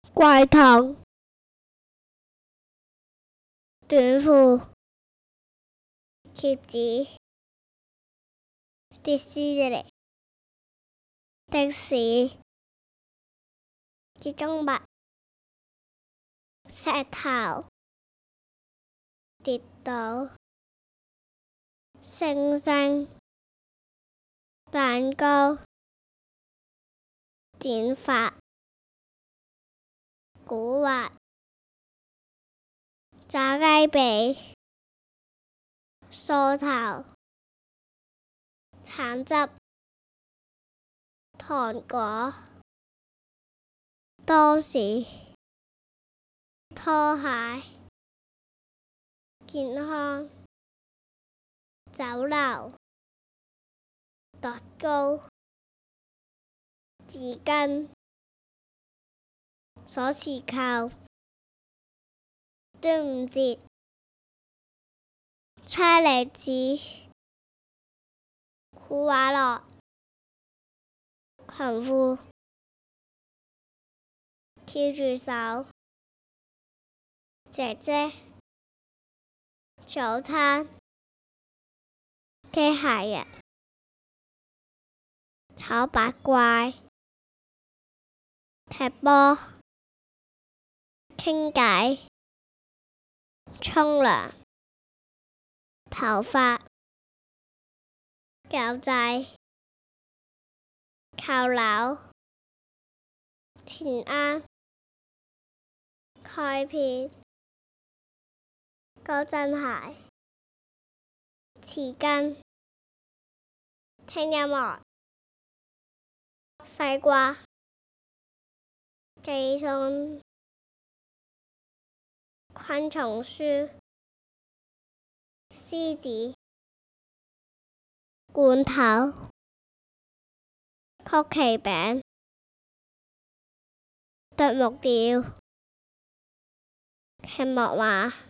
櫃筒、短褲、貼紙、迪士尼、的士、接中物、石頭、跌倒、星星、蛋糕、剪髮、古惑、炸雞髀、梳頭、橙汁、糖果、多士、拖鞋、健康、酒樓、樂高、紙巾、鎖匙扣、端午節、車厘子、庫瓦樂、裙褲、跳住手、姐姐、早餐、機械人、炒八怪、踢波、傾偈、沖涼、頭髮、狗仔、扣鈕、填鴨、開片、高踭鞋、匙羹、聽音樂、西瓜、寄送、昆蟲書、獅子、罐頭、曲奇餅、啄木鳥、青木馬。